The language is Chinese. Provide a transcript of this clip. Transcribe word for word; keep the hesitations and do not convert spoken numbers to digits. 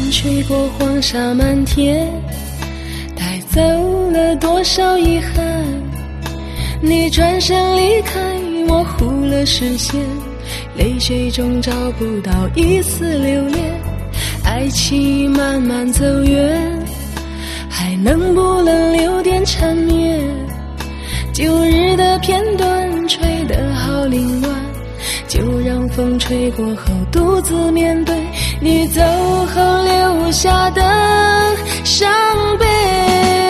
吹过黄沙满天，带走了多少遗憾。你转身离开，模糊了视线，泪水中找不到一丝留恋。爱情慢慢走远，还能不能留点缠绵？旧日的片段吹得好凌乱，就让风吹过后独自面对你走后留下的伤悲。